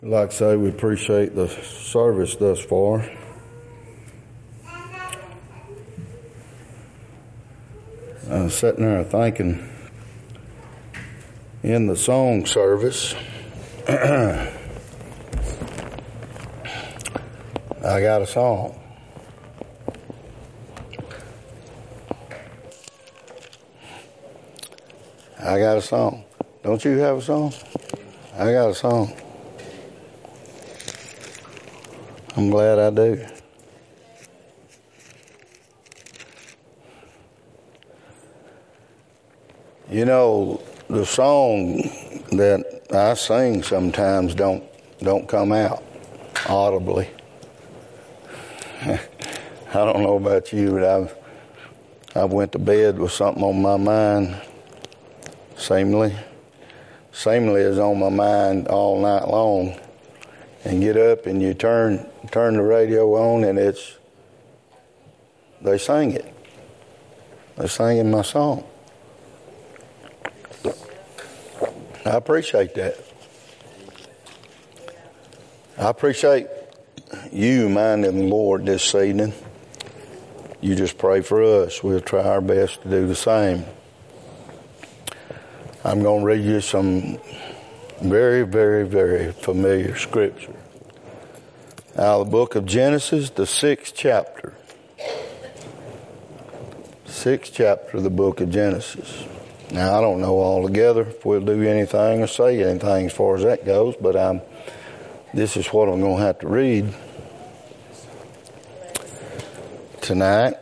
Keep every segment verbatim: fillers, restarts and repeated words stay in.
Like I say, we appreciate the service thus far. I was sitting there thinking, in the song service, I got a song. I got a song. Don't you have a song? I got a song. I'm glad I do. You know, the song that I sing sometimes don't don't come out audibly. I don't know about you, but I've I've went to bed with something on my mind. Samely, Samely is on my mind all night long, and get up and you turn turn the radio on and it's they sing it. They're singing my song. I appreciate that. I appreciate you minding the Lord this evening. You just pray for us. We'll try our best to do the same. I'm going to read you some very, very, very familiar scripture out of the book of Genesis, the sixth chapter. Sixth chapter of the book of Genesis. Now, I don't know altogether if we'll do anything or say anything as far as that goes, but I'm, this is what I'm going to have to read tonight.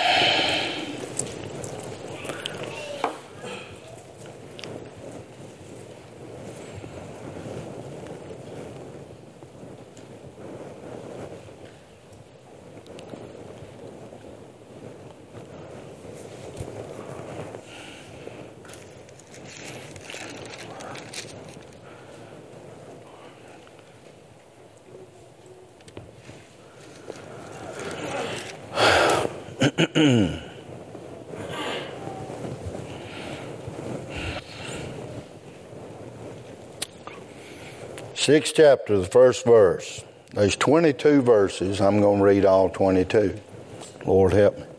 Sixth chapter, the first verse. There's twenty-two verses. I'm going to read all twenty-two. Lord help me.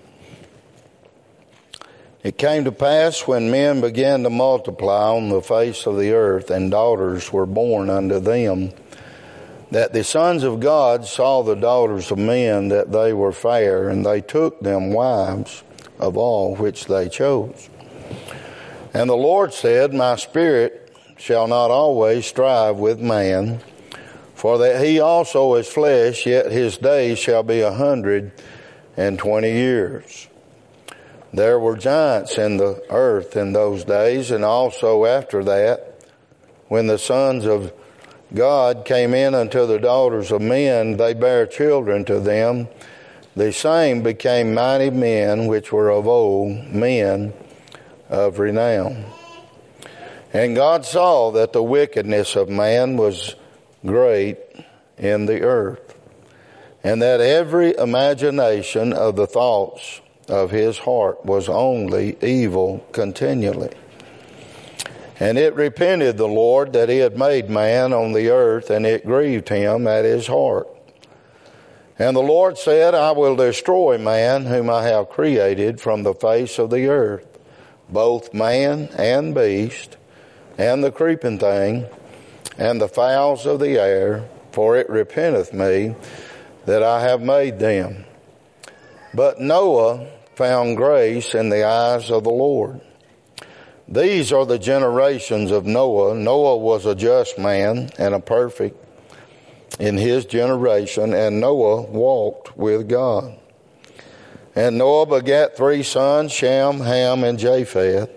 It came to pass when men began to multiply on the face of the earth, and daughters were born unto them, that the sons of God saw the daughters of men, that they were fair, and they took them wives of all which they chose. And the Lord said, My spirit shall not always strive with man, for that he also is flesh, yet his days shall be a hundred and twenty years. There were giants in the earth in those days, and also after that, when the sons of God came in unto the daughters of men, they bare children to them. The same became mighty men, which were of old, men of renown. And God saw that the wickedness of man was great in the earth, and that every imagination of the thoughts of his heart was only evil continually. And it repented the Lord that he had made man on the earth, and it grieved him at his heart. And the Lord said, I will destroy man whom I have created from the face of the earth, both man and beast, and the creeping thing, and the fowls of the air, for it repenteth me that I have made them. But Noah found grace in the eyes of the Lord. These are the generations of Noah. Noah was a just man and a perfect in his generation, and Noah walked with God. And Noah begat three sons, Shem, Ham, and Japheth.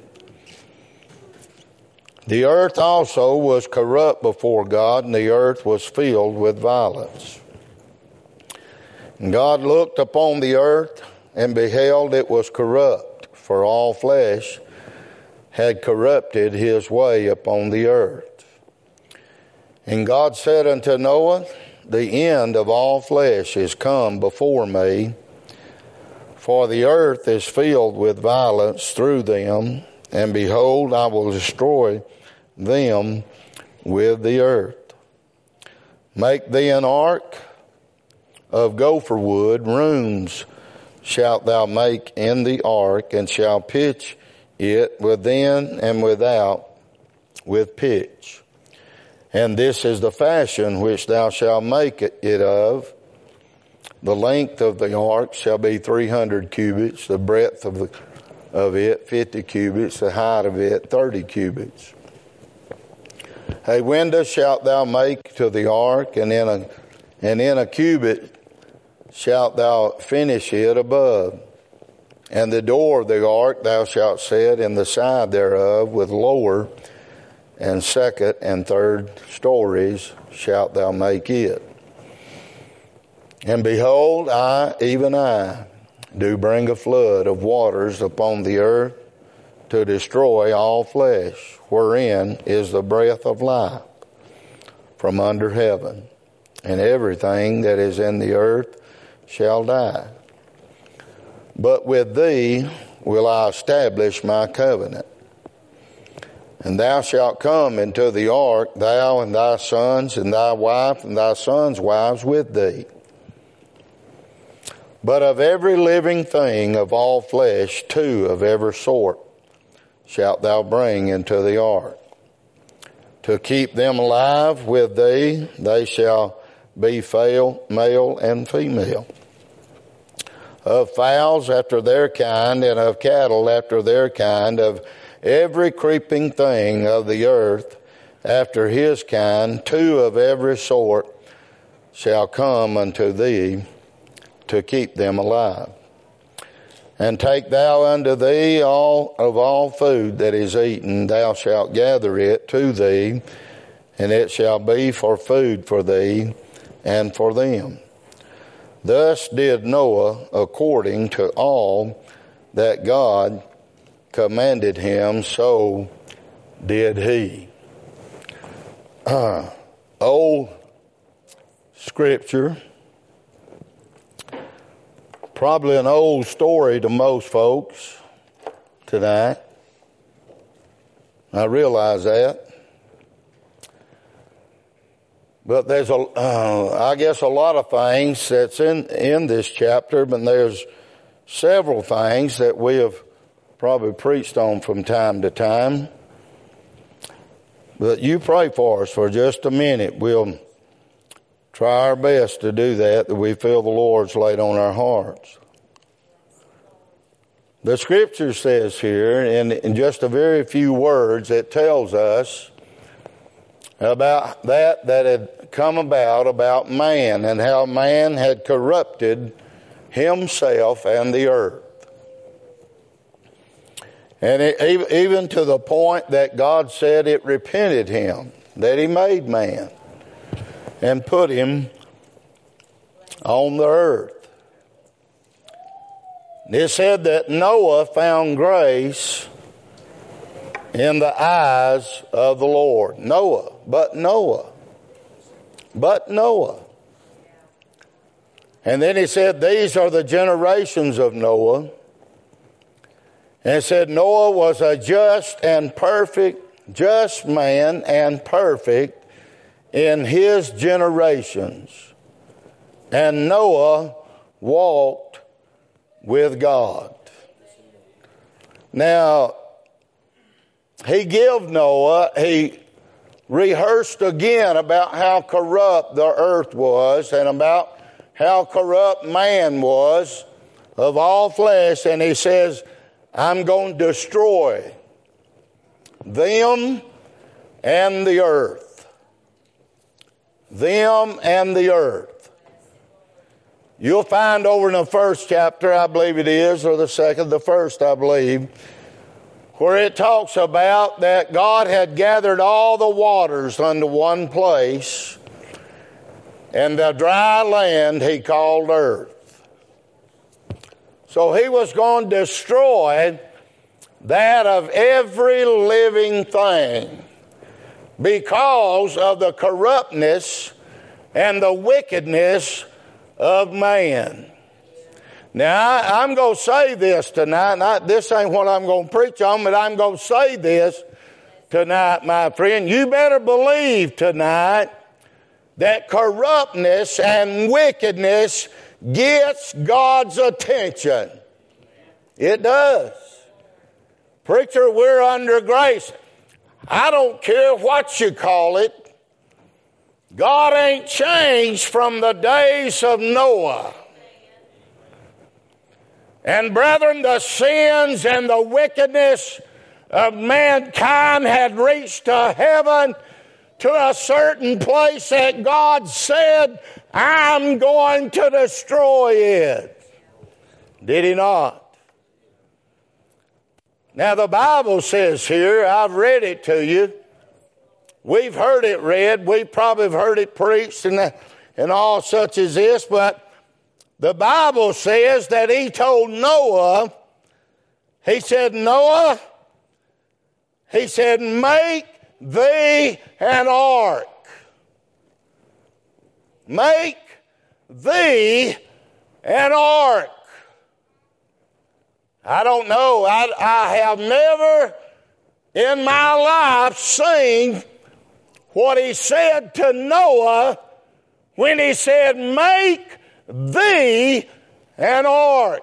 The earth also was corrupt before God, and the earth was filled with violence. And God looked upon the earth, and beheld it was corrupt, for all flesh had corrupted his way upon the earth. And God said unto Noah, The end of all flesh is come before me, for the earth is filled with violence through them, and behold, I will destroy them with the earth. Make thee an ark of gopher wood. Rooms shalt thou make in the ark, and shall pitch it within and without with pitch. And this is the fashion which thou shalt make it of. The length of the ark shall be three hundred cubits, the breadth of the, of it fifty cubits, the height of it thirty cubits. A window shalt thou make to the ark, and in a and in a cubit shalt thou finish it above. And the door of the ark thou shalt set in the side thereof, with lower and second and third stories shalt thou make it. And behold, I, even I, do bring a flood of waters upon the earth to destroy all flesh, wherein is the breath of life from under heaven. And everything that is in the earth shall die. But with thee will I establish my covenant. And thou shalt come into the ark, thou and thy sons, and thy wife, and thy sons' wives with thee. But of every living thing of all flesh, two of every sort shalt thou bring into the ark. To keep them alive with thee, they shall be male and female. Of fowls after their kind, and of cattle after their kind, of every creeping thing of the earth after his kind, two of every sort shall come unto thee to keep them alive. And take thou unto thee all of all food that is eaten, thou shalt gather it to thee, and it shall be for food for thee and for them. Thus did Noah according to all that God commanded him, so did he. Uh, old scripture, probably an old story to most folks tonight. I realize that. But there's a, uh, I guess a lot of things that's in, in this chapter, but there's several things that we have probably preached on from time to time. But you pray for us for just a minute. We'll try our best to do that, that we feel the Lord's laid on our hearts. The scripture says here, in, in just a very few words, it tells us about that that had come about, about man, and how man had corrupted himself and the earth. And it, even to the point that God said it repented him, that he made man and put him on the earth. It said that Noah found grace in the eyes of the Lord. Noah, but Noah, but Noah. And then he said, these are the generations of Noah. And it said Noah was a just and perfect, just man and perfect in his generations. And Noah walked with God. Now, he gave Noah, he rehearsed again about how corrupt the earth was and about how corrupt man was of all flesh. And he says, I'm going to destroy them and the earth. Them and the earth. You'll find over in the first chapter, I believe it is, or the second, the first, I believe, where it talks about that God had gathered all the waters unto one place, and the dry land he called earth. So he was going to destroy that of every living thing because of the corruptness and the wickedness of man. Now, I'm going to say this tonight. Not, this ain't what I'm going to preach on, but I'm going to say this tonight, my friend. You better believe tonight that corruptness and wickedness gets God's attention. It does. Preacher, we're under grace. I don't care what you call it. God ain't changed from the days of Noah. And brethren, the sins and the wickedness of mankind had reached to heaven, to a certain place that God said, I'm going to destroy it. Did he not? Now the Bible says here, I've read it to you. We've heard it read. We probably have heard it preached and, and all such as this, but the Bible says that he told Noah, he said, Noah, he said, make thee an ark. Make thee an ark. I don't know. I, I have never in my life seen what he said to Noah when he said, make thee an ark.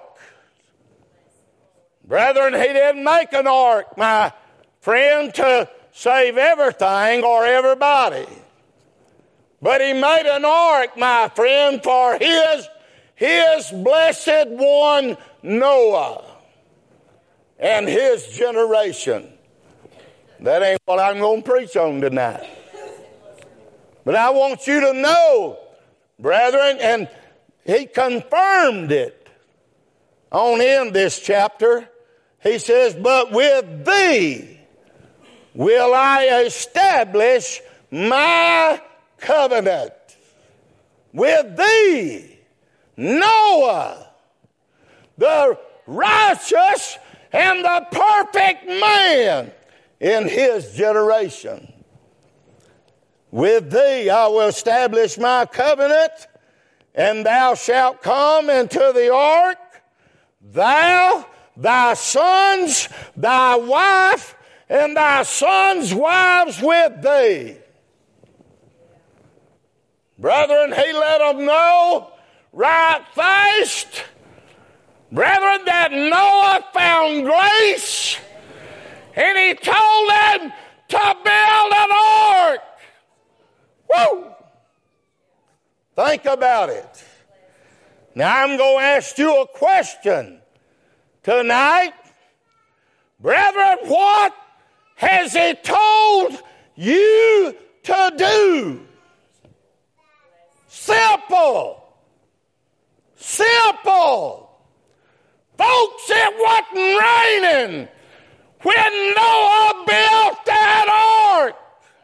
Brethren, he didn't make an ark, my friend, to save everything or everybody. But he made an ark, my friend, for his, his blessed one, Noah, and his generation. That ain't what I'm going to preach on tonight. But I want you to know, brethren, and he confirmed it on in this chapter. He says, but with thee will I establish my covenant. With thee, Noah, the righteous and the perfect man in his generation. With thee I will establish my covenant, and thou shalt come into the ark, thou, thy sons, thy wife, and thy sons' wives with thee. Brethren, he let them know right faced, brethren, that Noah found grace, and he told them to build an ark. Woo! Think about it. Now I'm going to ask you a question tonight. Brethren, what has he told you to do? Simple. Simple. Folks, it wasn't raining when Noah built that ark.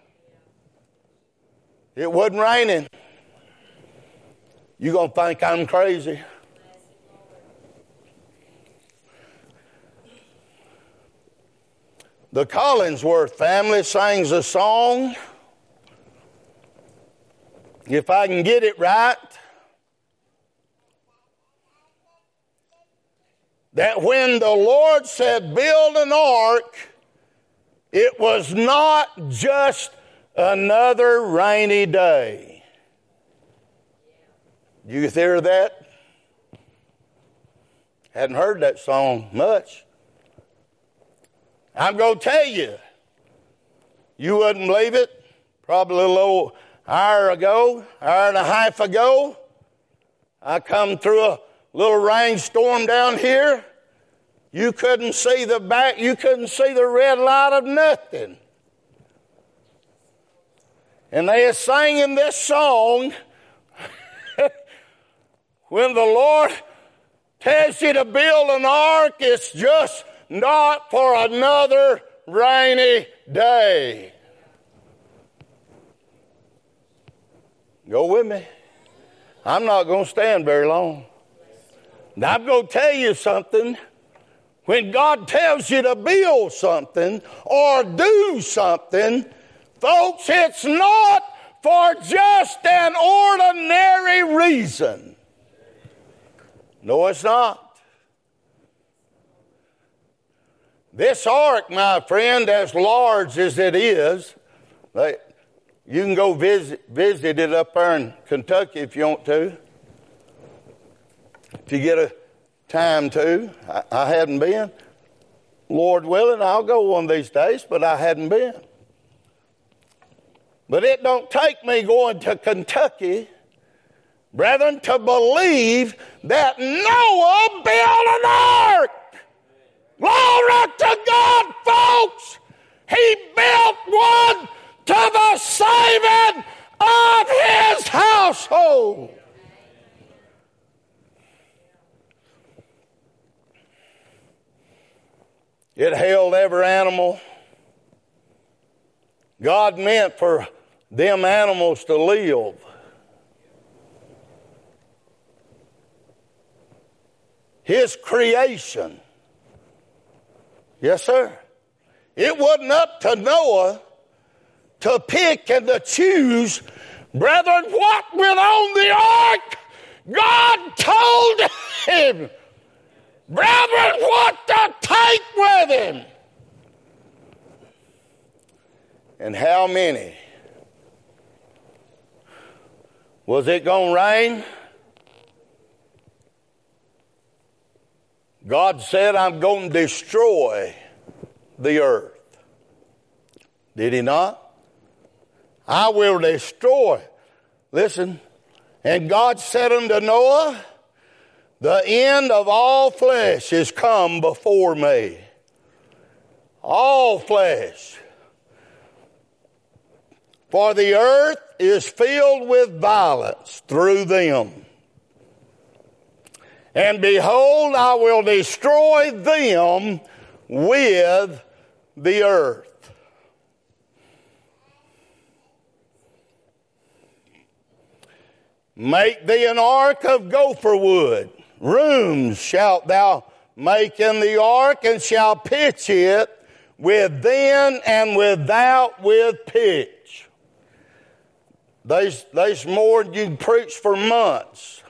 It wasn't raining. You're going to think I'm crazy. The Collinsworth family sings a song, if I can get it right, that when the Lord said build an ark, it was not just another rainy day. You hear that? Hadn't heard that song much. I'm going to tell you, you wouldn't believe it, probably a little hour ago, hour and a half ago, I come through a little rainstorm down here. You couldn't see the back, you couldn't see the red light of nothing. And they are singing this song. When the Lord tells you to build an ark, it's just not for another rainy day. Go with me. I'm not going to stand very long. Now, I'm going to tell you something. When God tells you to build something or do something, folks, it's not for just an ordinary reason. No, it's not. This ark, my friend, as large as it is, they, You can go visit, visit it up there in Kentucky if you want to. If you get a time to. I, I hadn't been. Lord willing, I'll go one of these days, but I hadn't been. But it don't take me going to Kentucky, brethren, to believe that Noah built an ark. Glory to God, folks. He built one to the saving of his household. It held every animal. God meant for them animals to live. His creation. Yes, sir. It wasn't up to Noah to pick and to choose, brethren, what went on the ark. God told him, brethren, what to take with him. And how many? Was it going to rain? God said, I'm going to destroy the earth. Did he not? I will destroy. Listen. And God said unto Noah, the end of all flesh is come before me. All flesh. For the earth is filled with violence through them. And behold, I will destroy them with the earth. Make thee an ark of gopher wood. Rooms shalt thou make in the ark, and shall pitch it within and without with pitch. There's, there's more you can preach for months.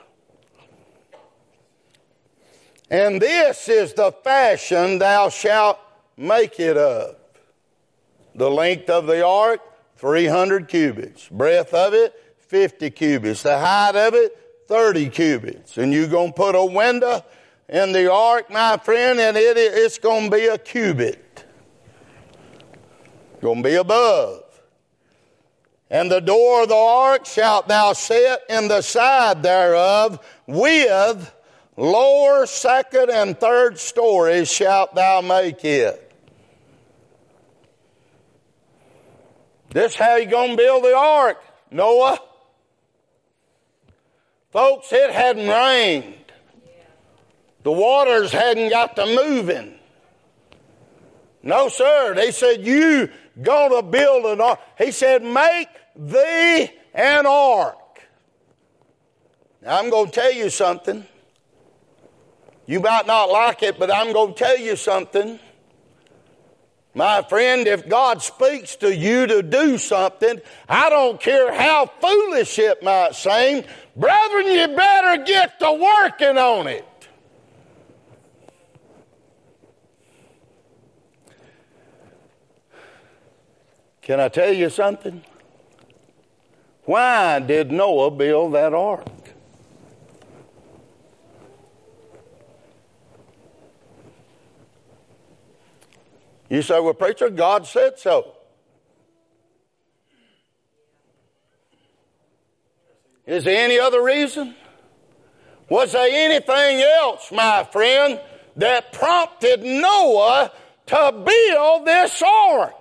And this is the fashion thou shalt make it of. The length of the ark, three hundred cubits. Breadth of it, fifty cubits. The height of it, thirty cubits. And you're going to put a window in the ark, my friend, and it, it's going to be a cubit. Going to be above. And the door of the ark shalt thou set in the side thereof, with lower, second, and third stories shalt thou make it. This how you going to build the ark, Noah. Folks, it hadn't rained. The waters hadn't got to moving. No, sir. They said, you going to build an ark. He said, make thee an ark. Now, I'm going to tell you something. You might not like it, but I'm going to tell you something. My friend, if God speaks to you to do something, I don't care how foolish it might seem, brethren, you better get to working on it. Can I tell you something? Why did Noah build that ark? You say, well, preacher, God said so. Is there any other reason? Was there anything else, my friend, that prompted Noah to build this ark?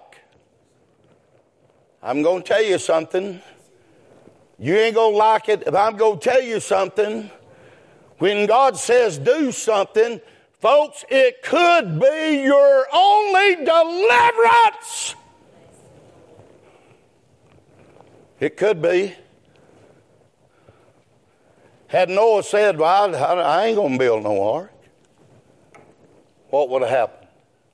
I'm going to tell you something. You ain't going to like it, but I'm going to tell you something. When God says do something, folks, it could be your only deliverance. It could be. Had Noah said, well, I ain't going to build no ark, what would have happened?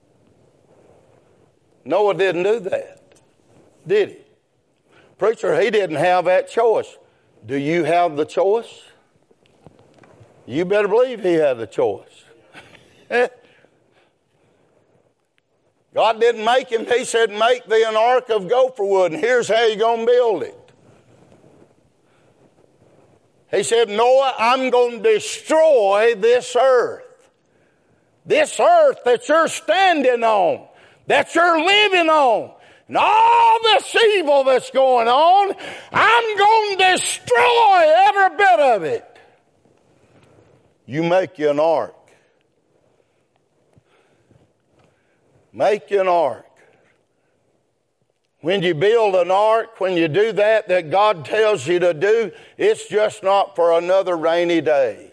Noah didn't do that, did he? Preacher, he didn't have that choice. Do you have the choice? You better believe he had the choice. God didn't make him. He said, make thee an ark of gopher wood, and here's how you're going to build it. He said, Noah, I'm going to destroy this earth. This earth that you're standing on, that you're living on, and all this evil that's going on, I'm going to destroy every bit of it. You make you an ark. Make you an ark. When you build an ark, when you do that that God tells you to do, it's just not for another rainy day.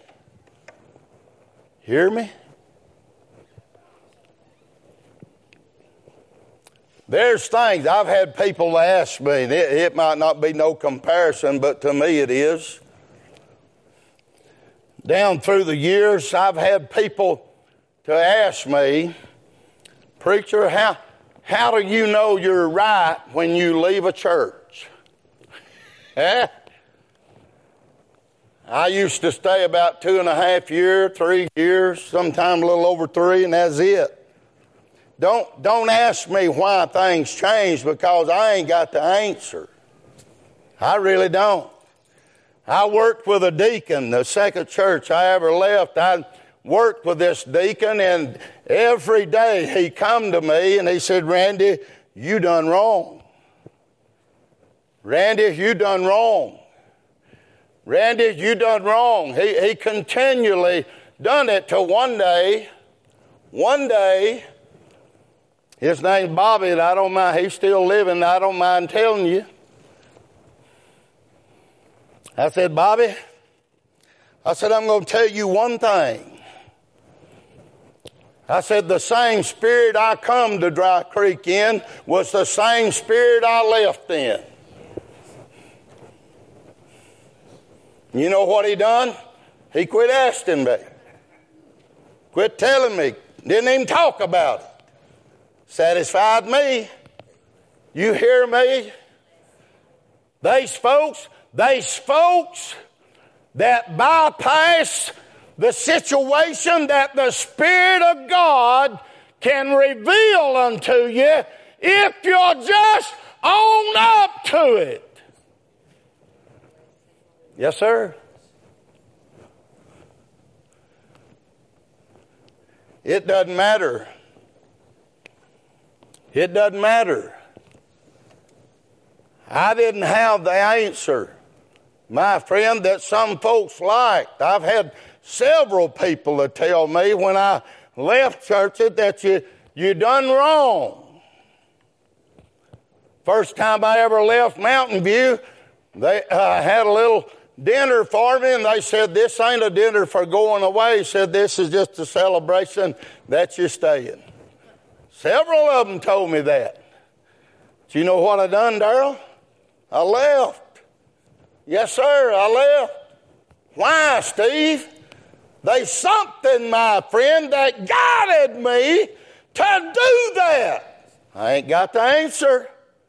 Hear me? There's things, I've had people ask me, it, it might not be no comparison, but to me it is. Down through the years, I've had people to ask me, preacher, how, how do you know you're right when you leave a church? Eh? I used to stay about two and a half years, three years, sometimes a little over three, and that's it. Don't, don't ask me why things change, because I ain't got the answer. I really don't. I worked with a deacon, the second church I ever left. I worked with this deacon, and every day he come to me and he said, Randy, you done wrong. Randy, you done wrong. Randy, you done wrong. He, he continually done it till one day, one day, his name's Bobby, and I don't mind, he's still living, I don't mind telling you. I said, Bobby, I said, I'm going to tell you one thing. I said, the same spirit I come to Dry Creek in was the same spirit I left in. You know what he done? He quit asking me. Quit telling me. Didn't even talk about it. Satisfied me. You hear me? These folks, these folks that bypass the situation that the Spirit of God can reveal unto you if you'll just own up to it. Yes, sir. It doesn't matter. It doesn't matter. I didn't have the answer, my friend, that some folks liked. I've had several people that tell me when I left churches that you, you done wrong. First time I ever left Mountain View, they uh, had a little dinner for me, and they said, this ain't a dinner for going away. He said, this is just a celebration that you're staying. Several of them told me that. Do you know what I done, Darrell? I left. Yes, sir, I left. Why, Steve? There's something, my friend, that guided me to do that. I ain't got the answer.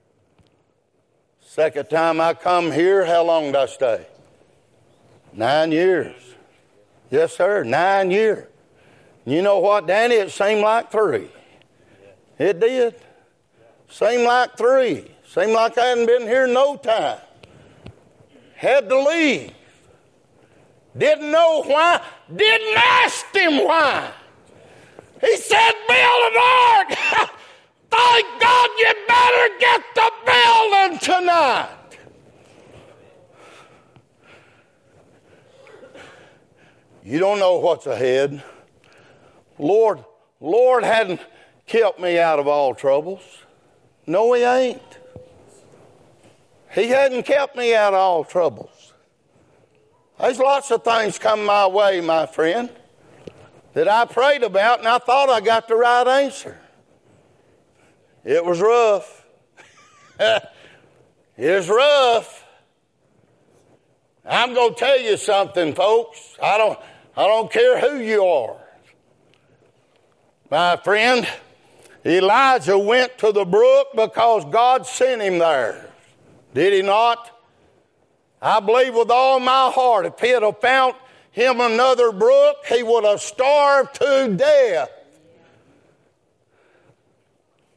Second time I come here, how long did I stay? Nine years. Yes, sir, nine years. You know what, Danny? It seemed like three. It did. Seemed like three. Seemed like I hadn't been here no time. Had to leave. Didn't know why. Didn't ask him why. He said, build an ark. Thank God you better get the building tonight. You don't know what's ahead. Lord, Lord hadn't kept me out of all troubles. No, he ain't. He hadn't kept me out of all troubles. There's lots of things come my way, my friend, that I prayed about, and I thought I got the right answer. It was rough. It was rough. I'm going to tell you something, folks. I don't, I don't care who you are. My friend, Elijah went to the brook because God sent him there. Did he not? I believe with all my heart, if he had found him another brook, he would have starved to death.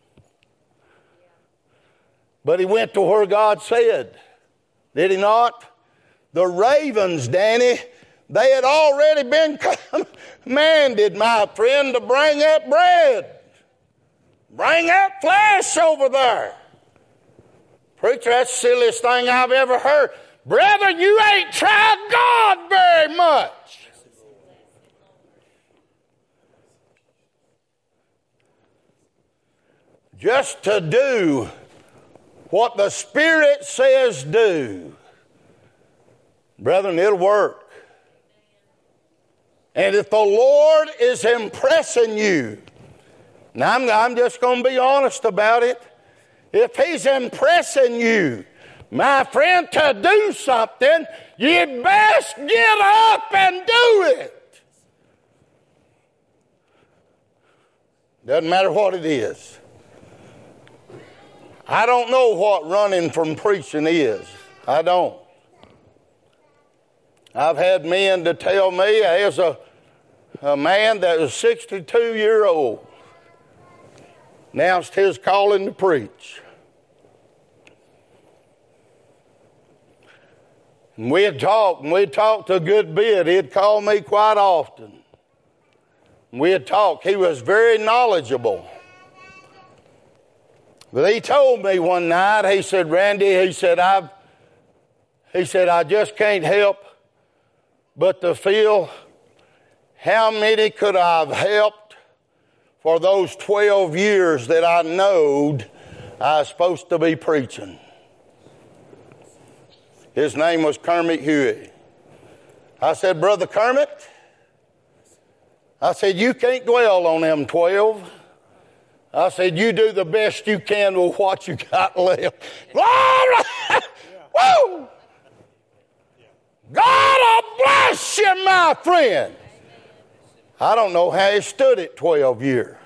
But he went to where God said. Did he not? The ravens, Danny, they had already been commanded, my friend, to bring that bread. Bring that flesh over there. Preacher, that's the silliest thing I've ever heard. Brother, you ain't tried God very much. Just to do what the Spirit says do. Brethren, it'll work. And if the Lord is impressing you, now I'm, I'm just going to be honest about it. If He's impressing you, my friend, to do something, you best get up and do it. Doesn't matter what it is. I don't know what running from preaching is. I don't. I've had men to tell me, as a, a man that was sixty-two years old, announced his calling to preach. And we'd talk, and we'd talk a good bit. He'd call me quite often. And we'd talk. He was very knowledgeable. But he told me one night, he said, Randy, he said, I've, he said, I just can't help but to feel how many could I have helped for those twelve years that I knowed I was supposed to be preaching. His name was Kermit Huey. I said, Brother Kermit, I said, you can't dwell on them twelve. I said, you do the best you can with what you got left. Woo! God will bless you, my friend. I don't know how he stood it twelve years.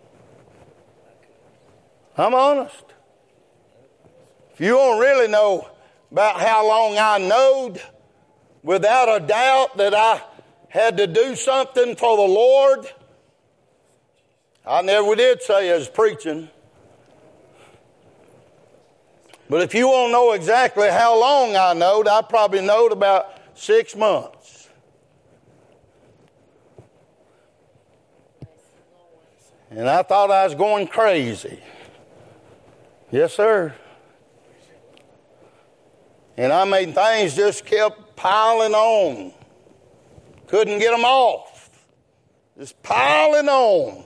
I'm honest. If you want to really know about how long I knowed, without a doubt, that I had to do something for the Lord, I never did say I was preaching. But if you want to know exactly how long I knowed, I probably knowed about six months. And I thought I was going crazy. Yes, sir. And I mean, things just kept piling on. Couldn't get them off. Just piling on.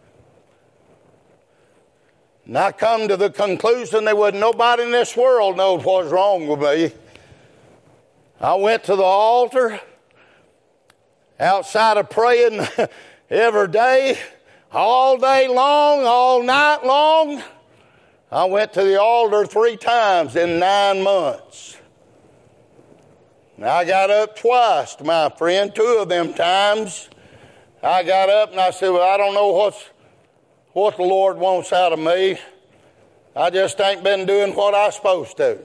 And I come to the conclusion there wasn't nobody in this world knows what's wrong with me. I went to the altar, outside of praying every day, all day long, all night long. I went to the altar three times in nine months. And I got up twice, my friend, two of them times. I got up and I said, well, I don't know what's what the Lord wants out of me. I just ain't been doing what I'm supposed to.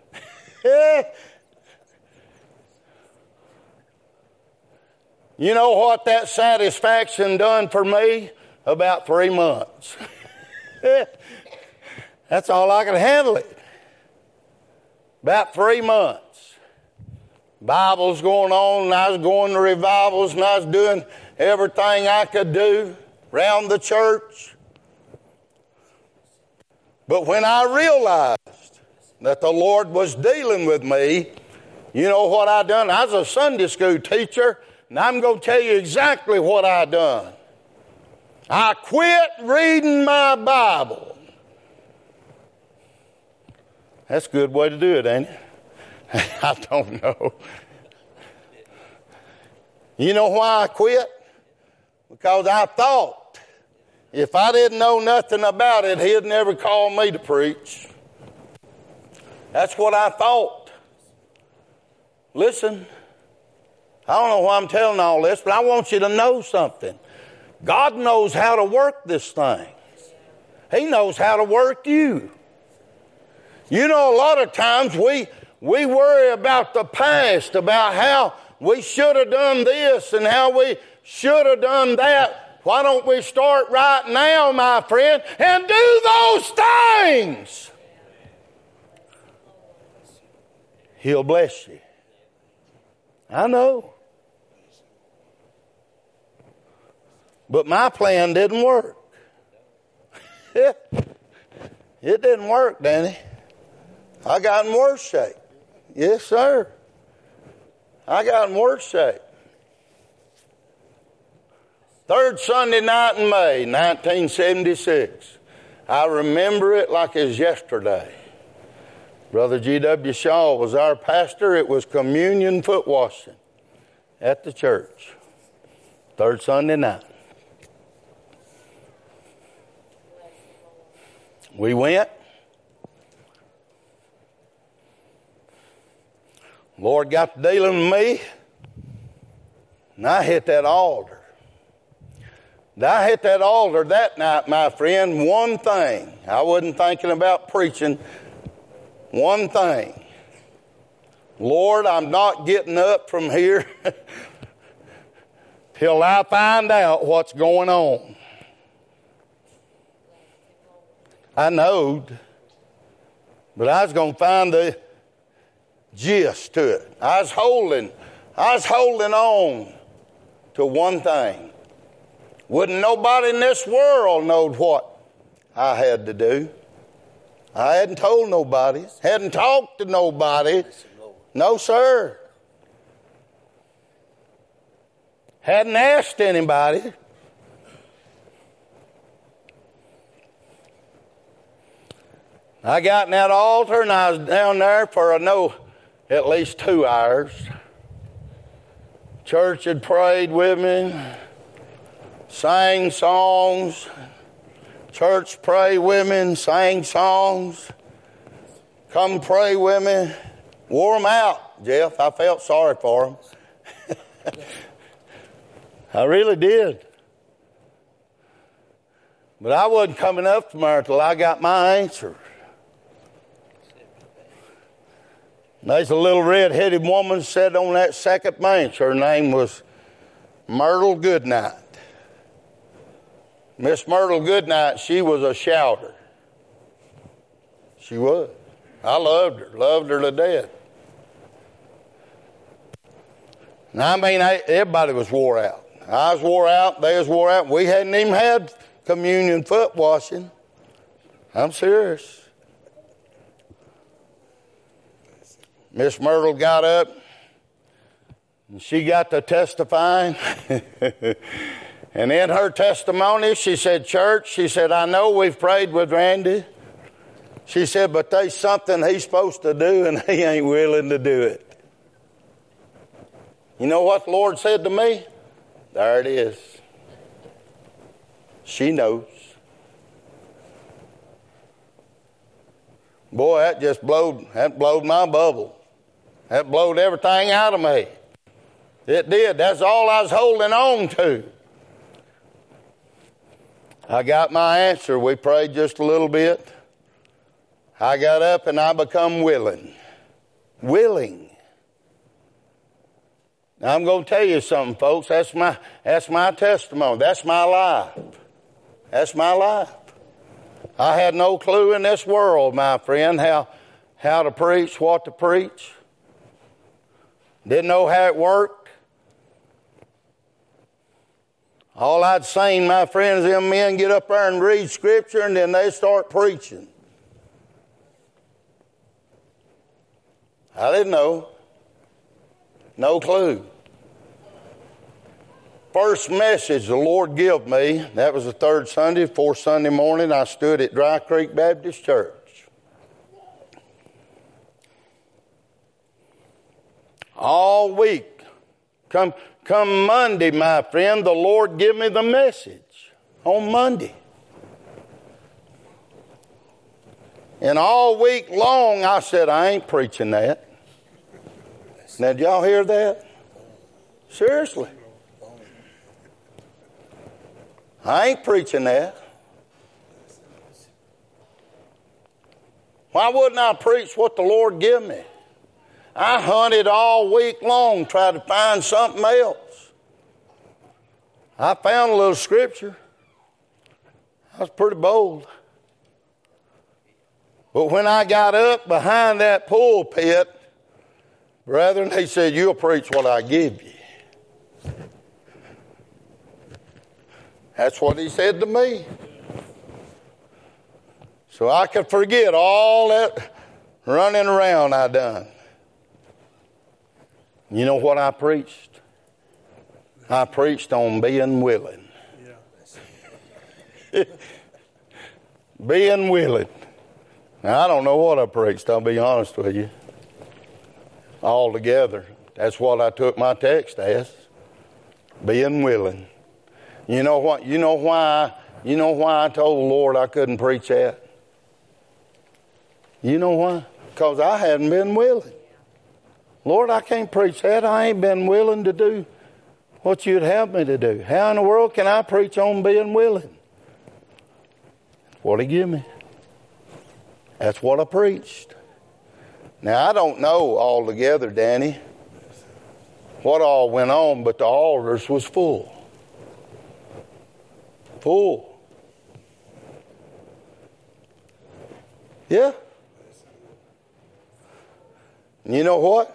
You know what that satisfaction done for me? About three months. That's all I could handle it. About three months. Bible's going on, and I was going to revivals, and I was doing everything I could do around the church. But when I realized that the Lord was dealing with me, you know what I done? I was a Sunday school teacher, and I'm going to tell you exactly what I done. I quit reading my Bible. That's a good way to do it, ain't it? I don't know. You know why I quit? Because I thought if I didn't know nothing about it, he'd never call me to preach. That's what I thought. Listen, I don't know why I'm telling all this, but I want you to know something. God knows how to work this thing. He knows how to work you. You know, a lot of times we we worry about the past, about how we should have done this and how we should have done that. Why don't we start right now, my friend, and do those things? He'll bless you. I know. But my plan didn't work. It didn't work, Danny. I got in worse shape. Yes, sir. I got in worse shape. Third Sunday night in May, nineteen seventy-six. I remember it like it was yesterday. Brother G W Shaw was our pastor. It was communion foot washing at the church. Third Sunday night. We went. Lord got to dealing with me, and I hit that altar. And I hit that altar that night, my friend, one thing. I wasn't thinking about preaching. One thing. Lord, I'm not getting up from here till I find out what's going on. I knowed, but I was going to find the gist to it. I was holding, I was holding on to one thing. Wouldn't nobody in this world know what I had to do. I hadn't told nobody, hadn't talked to nobody. No, sir. Hadn't asked anybody. I got in that altar and I was down there for, I know, at least two hours. Church had prayed with me, sang songs. Church prayed with me and sang songs. Come pray with me. Wore them out, Jeff. I felt sorry for them. I really did. But I wasn't coming up from there till I got my answer. There's a little red-headed woman sat on that second bench. Her name was Myrtle Goodnight. Miss Myrtle Goodnight, she was a shouter. She was. I loved her, loved her to death. And I mean, I, everybody was wore out. I was wore out, they was wore out. We hadn't even had communion foot washing. I'm serious. Miss Myrtle got up, and she got to testifying. And in her testimony, she said, church, she said, I know we've prayed with Randy. She said, but there's something he's supposed to do, and he ain't willing to do it. You know what the Lord said to me? There it is. She knows. Boy, that just blowed, that blowed my bubble. That blowed everything out of me. It did. That's all I was holding on to. I got my answer. We prayed just a little bit. I got up and I become willing. Willing. Now I'm going to tell you something, folks. That's my, that's my testimony. That's my life. That's my life. I had no clue in this world, my friend, how, how to preach, what to preach. Didn't know how it worked. All I'd seen, my friends, them men get up there and read Scripture, and then they start preaching. I didn't know. No clue. First message the Lord gave me, that was the third Sunday, fourth Sunday morning, I stood at Dry Creek Baptist Church. All week. Come, come Monday, my friend, the Lord give me the message on Monday. And all week long, I said, I ain't preaching that. Now, did y'all hear that? Seriously. I ain't preaching that. Why wouldn't I preach what the Lord give me? I hunted all week long, tried to find something else. I found a little scripture. I was pretty bold. But when I got up behind that pulpit, Brethren, he said, you'll preach what I give you. That's what he said to me. So I could forget all that running around I done. You know what I preached? I preached on being willing. Yeah. Being willing. Now, I don't know what I preached, I'll be honest with you. Altogether. That's what I took my text as. Being willing. You know what? You know why? You know why I told the Lord I couldn't preach that? You know why? Because I hadn't been willing. Lord, I can't preach that. I ain't been willing to do what you'd have me to do. How in the world can I preach on being willing? That's what he gave me. That's what I preached. Now, I don't know altogether, Danny, what all went on, but the altars was full. Full. Yeah. You know what?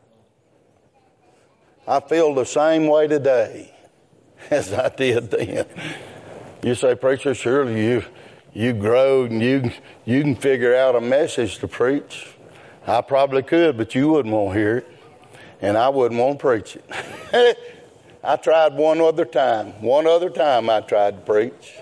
I feel the same way today as I did then. You say, preacher, surely you you grow and you you can figure out a message to preach. I probably could, but you wouldn't want to hear it, and I wouldn't want to preach it. I tried one other time. One other time I tried to preach.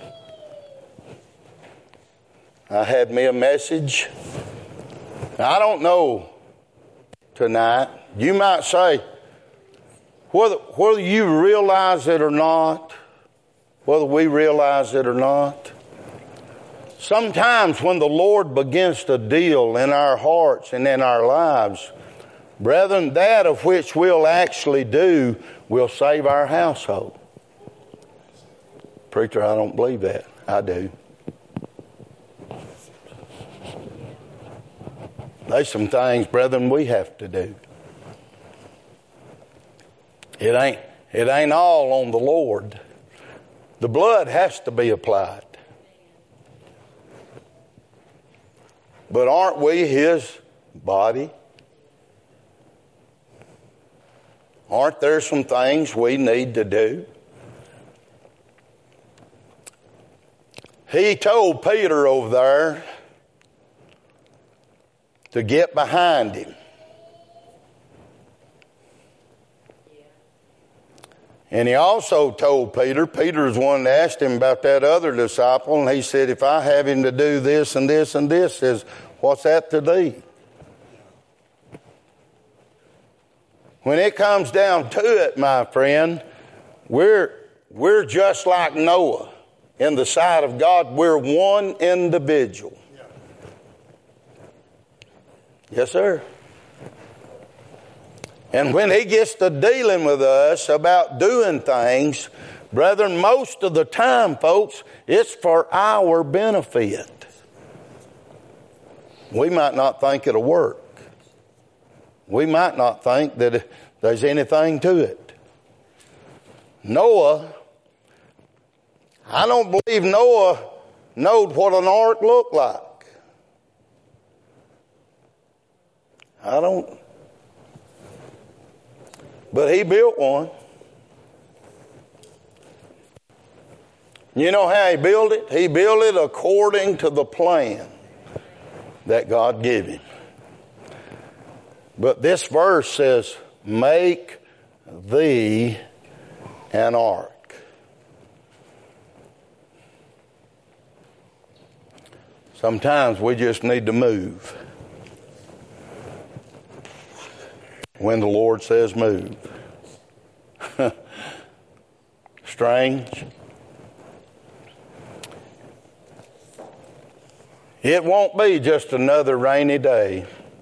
I had me a message. I don't know tonight. You might say, whether, whether you realize it or not, whether we realize it or not, sometimes when the Lord begins to deal in our hearts and in our lives, brethren, that of which we'll actually do will save our household. Preacher, I don't believe that. I do. There's some things, brethren, we have to do. It ain't, it ain't all on the Lord. The blood has to be applied. But aren't we his body? Aren't there some things we need to do? He told Peter over there to get behind him. And he also told Peter, Peter's one that asked him about that other disciple, and he said, if I have him to do this and this and this, says, what's that to thee? When it comes down to it, my friend, we're, we're just like Noah. In the sight of God, we're one individual. Yes, sir. And when he gets to dealing with us about doing things, brethren, most of the time, folks, it's for our benefit. We might not think it'll work. We might not think that there's anything to it. Noah, I don't believe Noah knowed what an ark looked like. I don't. But he built one. You know how he built it? He built it according to the plan that God gave him. But this verse says, make thee an ark. Sometimes we just need to move when the Lord says move. Strange. It won't be just another rainy day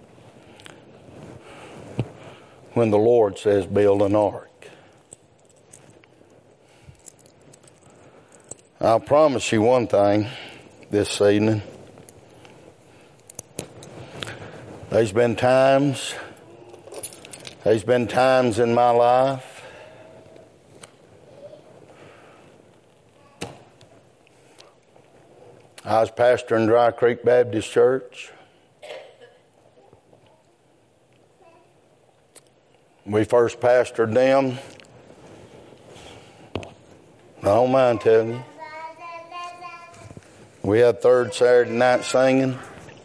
when the Lord says build an ark. I'll promise you one thing this evening. There's been times, there's been times in my life I was pastoring Dry Creek Baptist Church. we first pastored them, I don't mind telling you, we had third Saturday night singing.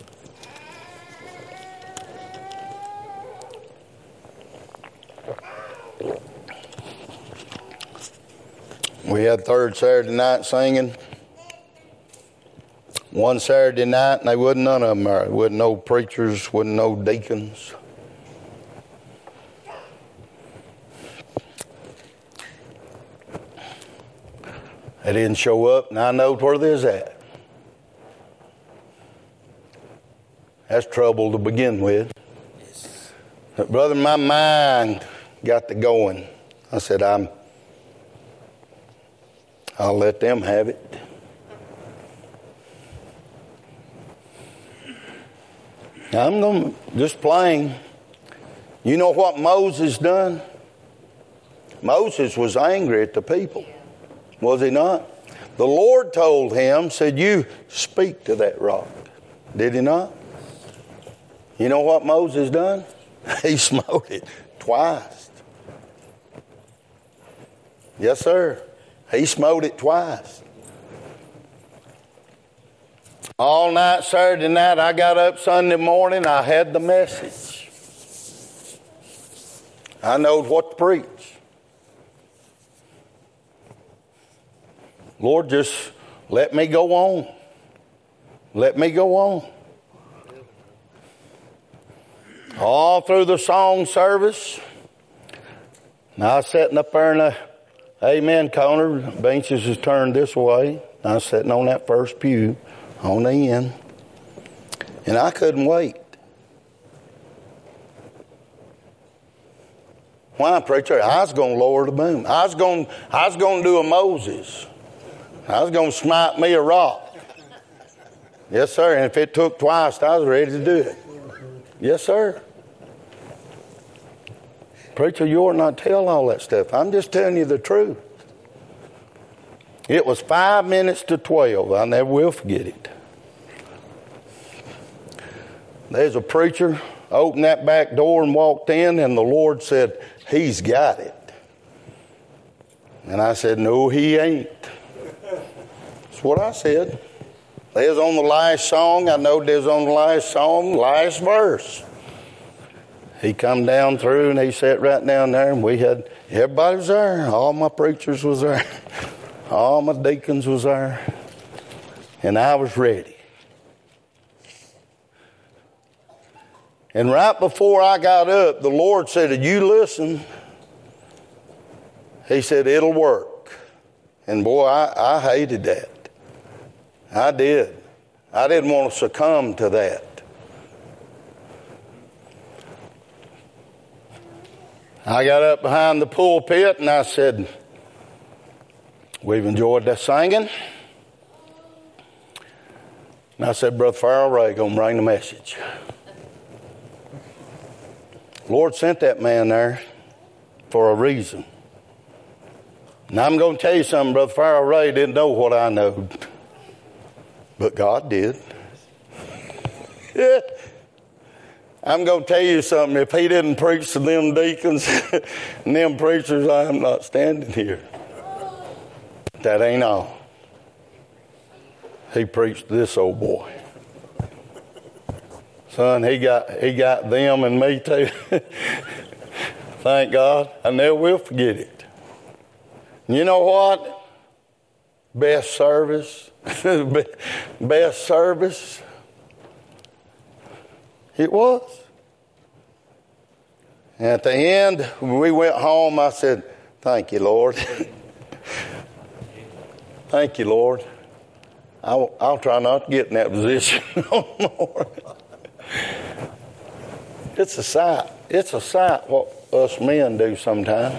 We had third Saturday night singing. One Saturday night, and they wasn't none of them there. Wasn't no preachers, wasn't no deacons. They didn't show up, and I knowed where they was at. That's trouble to begin with. But brother, my mind got to going. I said, I'm, I'll let them have it. I'm going to, just plain, you know what Moses done? Moses was angry at the people. Was he not? The Lord told him, said, you speak to that rock. Did he not? You know what Moses done? He smote it twice. Yes, sir. He smote it twice. All night Saturday night, I got up Sunday morning, I had the message. I knowed what to preach. Lord, just let me go on. Let me go on. All through the song service, and I was sitting up there in the amen corner, benches is turned this way. I was sitting on that first pew on the end, and I couldn't wait. Why, preacher? I was going to lower the boom. I was going, I was going to do a Moses. I was going to smite me a rock. Yes, sir. And if it took twice, I was ready to do it. Yes, sir. Preacher, you ought not tell all that stuff. I'm just telling you the truth. It was five minutes to twelve. I never will forget it. There's a preacher opened that back door and walked in, and the Lord said, he's got it. And I said, no, he ain't. That's what I said. They was on the last song. I know they was on the last song, last verse. He come down through and he sat right down there, and we had, everybody was there. All my preachers was there. All my deacons was there. And I was ready. And right before I got up, the Lord said, did you listen? He said, it'll work. And boy, I, I hated that. I did. I didn't want to succumb to that. I got up behind the pulpit and I said, we've enjoyed that singing. And I said, Brother Farrell Ray going to bring the message. Lord sent that man there for a reason. And I'm going to tell you something, Brother Farrell Ray didn't know what I know. But God did. Yeah. I'm going to tell you something. If he didn't preach to them deacons and them preachers, I'm not standing here. That ain't all. He preached to this old boy. Son, he got he got them and me too. Thank God. I never will forget it. And you know what? Best service. Best service. It was. And at the end, when we went home, I said, thank you, Lord. Thank you, Lord. I'll, I'll try not to get in that position no more. It's a sight. It's a sight what us men do sometimes.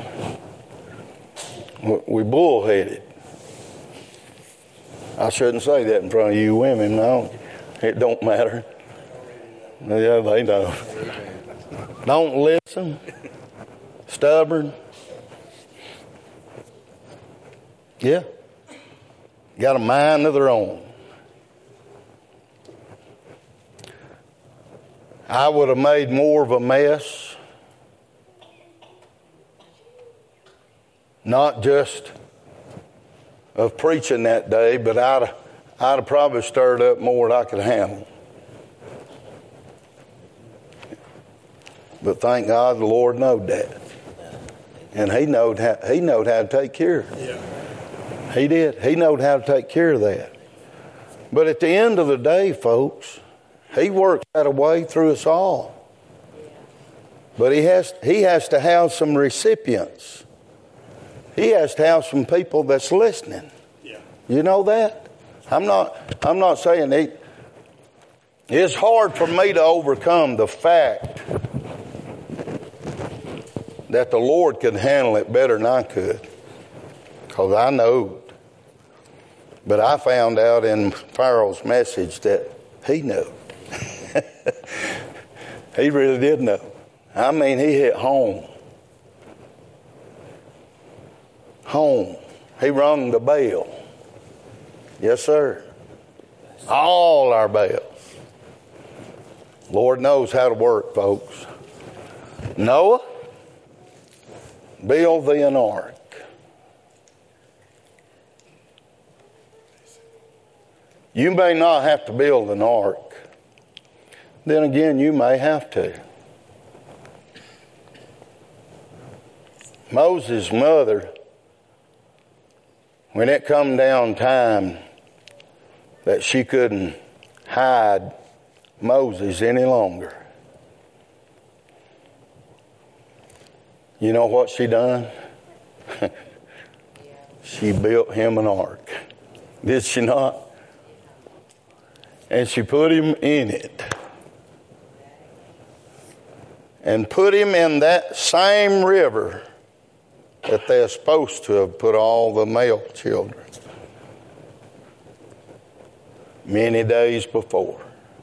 We bullheaded. I shouldn't say that in front of you women. No, it don't matter. Yeah, they know. Don't listen. Stubborn. Yeah. Got a mind of their own. I would have made more of a mess not just of preaching that day, but I'd, I'd have probably stirred up more than I could handle. But thank God the Lord knowed that. And he knowed how, he knowed how to take care of it. Yeah. He did. He knowed how to take care of that. But at the end of the day, folks, he works that a way through us all. But he has he has to have some recipients. He has to have some people that's listening. Yeah. You know that? I'm not I'm not saying it. It's hard for me to overcome the fact that the Lord could handle it better than I could. Because I know. But I found out in Pharaoh's message that he knew. He really did know. I mean, he hit home. Home. He rung the bell. Yes, sir. All our bells. Lord knows how to work, folks. Noah, build thee an ark. You may not have to build an ark. Then again, you may have to. Moses' mother, when it come down time that she couldn't hide Moses any longer, you know what she done? She built him an ark. Did she not? And she put him in it. And put him in that same river that they're supposed to have put all the male children many days before.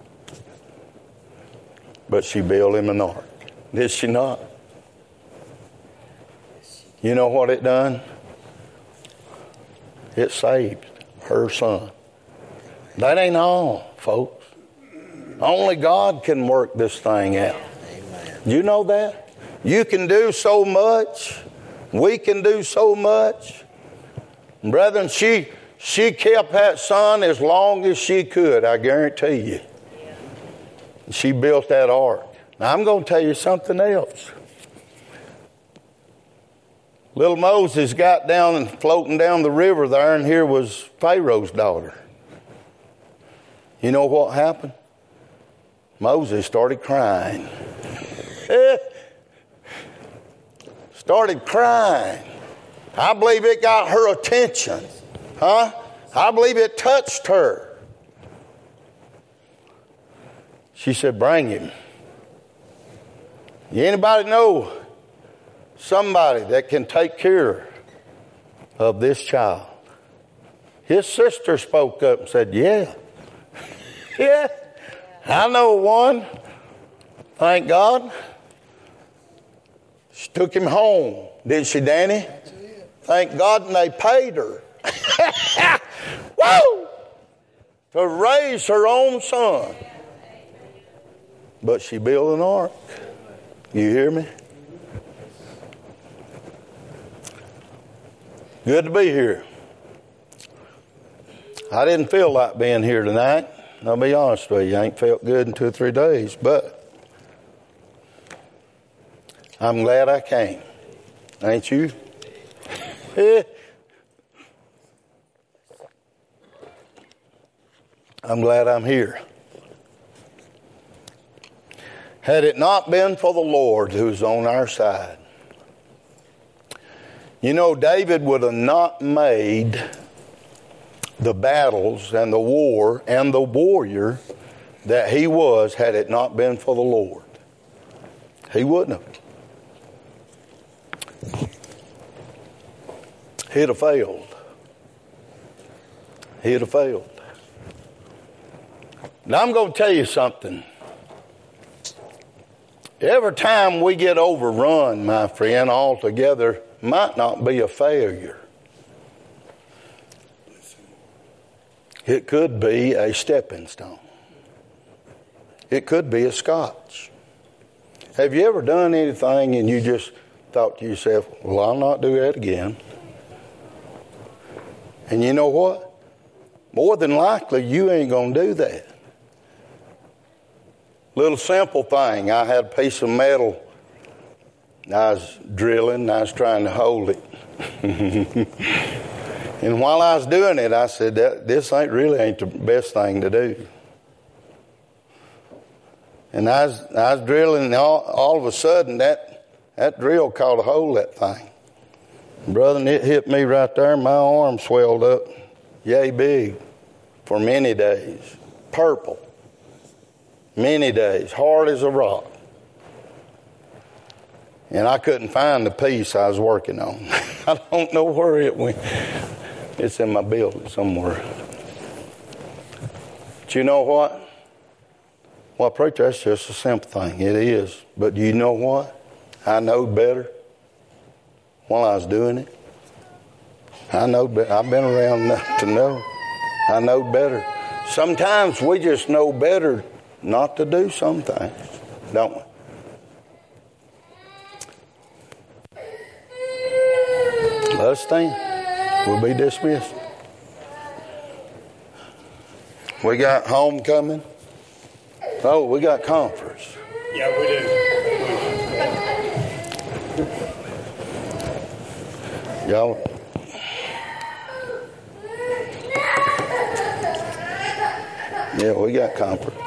But she built him an ark. Did she not? You know what it done? It saved her son. That ain't all, folks. Only God can work this thing out. Amen. You know that? You can do so much. We can do so much. Brethren, she she kept that son as long as she could, I guarantee you. Yeah. She built that ark. Now, I'm going to tell you something else. Little Moses got down and floating down the river there, and here was Pharaoh's daughter. You know what happened? Moses started crying. Started crying. I believe it got her attention. Huh? I believe it touched her. She said, bring him. Anybody know somebody that can take care of this child? His sister spoke up and said, yeah. Yeah, I know one. Thank God. She took him home. Did she, Danny? Thank God, and they paid her. Woo! To raise her own son. But she built an ark. You hear me? Good to be here. I didn't feel like being here tonight. I'll be honest with you, I ain't felt good in two or three days, but I'm glad I came. Ain't you? I'm glad I'm here. Had it not been for the Lord who's on our side, you know, David would have not made the battles and the war and the warrior that he was had it not been for the Lord. He wouldn't have. He'd have failed. He'd have failed. Now I'm going to tell you something. Every time we get overrun, my friend, altogether might not be a failure. It could be a stepping stone. It could be a scotch. Have you ever done anything and you just thought to yourself, well, I'll not do that again. And you know what? More than likely, you ain't going to do that. Little simple thing. I had a piece of metal. I was drilling. I was trying to hold it. And while I was doing it, I said, that, this ain't really ain't the best thing to do. And I was, I was drilling, and all, all of a sudden, that, that drill caught a hold of that thing. Brother, and it hit me right there. My arm swelled up, yay big, for many days. Purple. Many days. Hard as a rock. And I couldn't find the piece I was working on. I don't know where it went. It's in my building somewhere. But you know what? Well, preacher, that's just a simple thing. It is. But you know what? I know better while I was doing it. I know better. I've been around enough to know. I know better. Sometimes we just know better not to do some things, don't we? Let's stand. We'll be dismissed. We got homecoming. Oh, we got conference. Yeah, we do. Y'all. Yeah, we got conference.